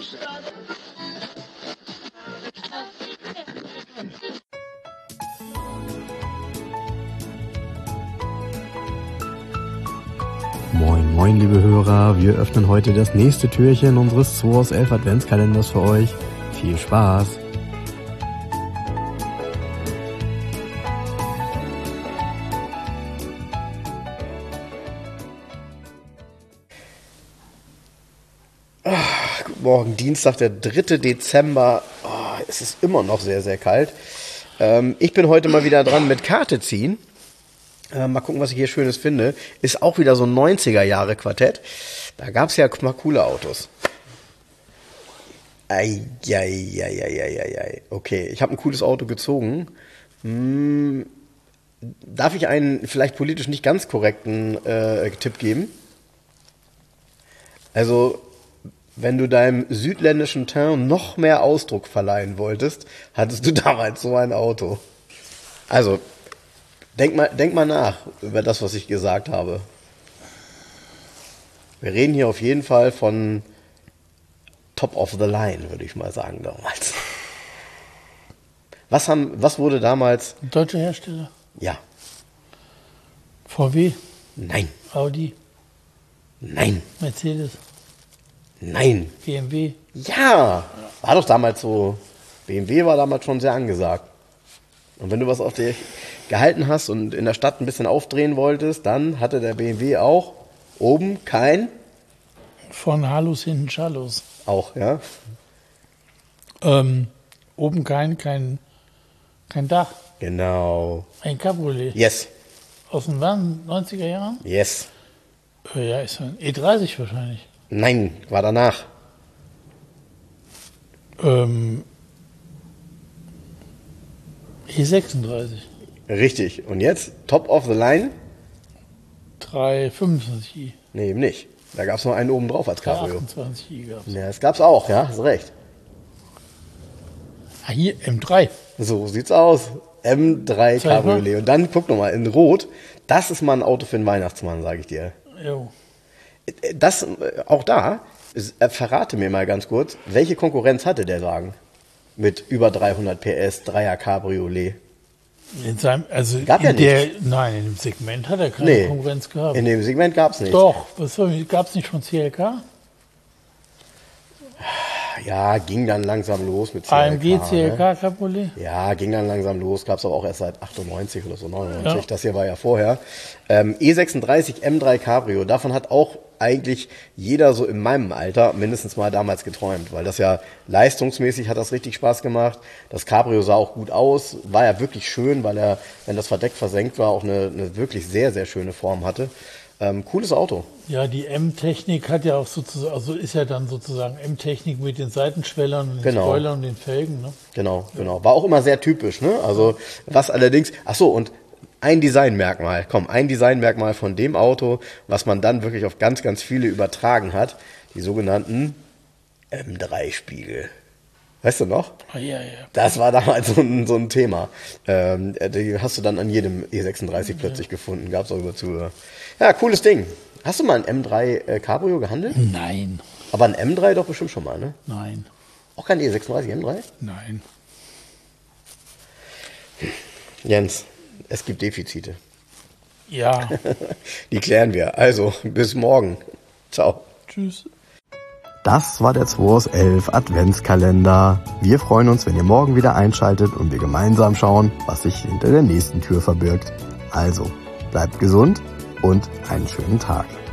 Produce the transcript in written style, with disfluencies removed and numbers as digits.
Moin, moin, liebe Hörer. Wir öffnen heute das nächste Türchen unseres 2 aus 11 Adventskalenders für euch. Viel Spaß! Guten Morgen, Dienstag, der 3. Dezember. Es ist immer noch sehr, sehr kalt. Ich bin heute mal wieder dran mit Karte ziehen. Mal gucken, was ich hier Schönes finde. Ist auch wieder so ein 90er-Jahre-Quartett. Da gab es ja mal coole Autos. Eieieiei. Okay, ich habe ein cooles Auto gezogen. Darf ich einen vielleicht politisch nicht ganz korrekten Tipp geben? Also, wenn du deinem südländischen Teint noch mehr Ausdruck verleihen wolltest, hattest du damals so ein Auto. Also, denk mal nach über das, was ich gesagt habe. Wir reden hier auf jeden Fall von Top of the Line, würde ich mal sagen damals. Was wurde damals? Deutsche Hersteller? Ja. VW? Nein. Audi? Nein. Mercedes? Nein. BMW? Ja. War doch damals so. BMW war damals schon sehr angesagt. Und wenn du was auf dich gehalten hast und in der Stadt ein bisschen aufdrehen wolltest, dann hatte der BMW auch oben kein... Von Halus hinten Schalus. Auch, ja. Oben kein Dach. Genau. Ein Cabriolet. Yes. Aus den wann? 90er Jahren? Yes. Ja, ist ein E30 wahrscheinlich. Nein, war danach. E36. Richtig. Und jetzt? Top of the Line? 325i. Nee, eben nicht. Da gab es noch einen oben drauf als Cabrio. 328i gab es. Ja, das gab's auch, ja, hast recht. Ah, hier, M3. So sieht's aus. M3 Cabriolet. Und dann guck nochmal in Rot. Das ist mal ein Auto für einen Weihnachtsmann, sage ich dir. Jo. Das, auch da, verrate mir mal ganz kurz, welche Konkurrenz hatte der Wagen? Mit über 300 PS, 3er Cabriolet. In seinem, also Gab ja nicht. Nein, in dem Segment hat er keine Konkurrenz gehabt. In dem Segment gab's nicht. Doch, gab es nicht von CLK? Ja, ging dann langsam los mit CLK. AMG, CLK, ne? Cabriolet? Ja, ging dann langsam los, gab's aber auch erst seit 98 oder so, 99. Ja. Das hier war ja vorher. E36 M3 Cabrio, davon hat auch eigentlich jeder so in meinem Alter mindestens mal damals geträumt, weil das ja leistungsmäßig hat das richtig Spaß gemacht. Das Cabrio sah auch gut aus, war ja wirklich schön, weil er, wenn das verdeckt versenkt war, auch eine wirklich sehr, sehr schöne Form hatte. Cooles Auto. Ja, die M-Technik hat ja auch sozusagen, also ist ja dann sozusagen M-Technik mit den Seitenschwellern und den Spoilern und den Felgen, ne? Genau. War auch immer sehr typisch, ne? Also, was allerdings, und ein Designmerkmal von dem Auto, was man dann wirklich auf ganz, ganz viele übertragen hat, die sogenannten M3-Spiegel. Weißt du noch? Ja. Das war damals so ein Thema. Die hast du dann an jedem E36 plötzlich gefunden, gab's auch über Zubehör. Ja, cooles Ding. Hast du mal ein M3 Cabrio gehandelt? Nein. Aber ein M3 doch bestimmt schon mal, ne? Nein. Auch kein E36 M3? Nein. Jens, es gibt Defizite. Ja. Die klären wir. Also, bis morgen. Ciao. Tschüss. Das war der 2 aus 11 Adventskalender. Wir freuen uns, wenn ihr morgen wieder einschaltet und wir gemeinsam schauen, was sich hinter der nächsten Tür verbirgt. Also, bleibt gesund und einen schönen Tag.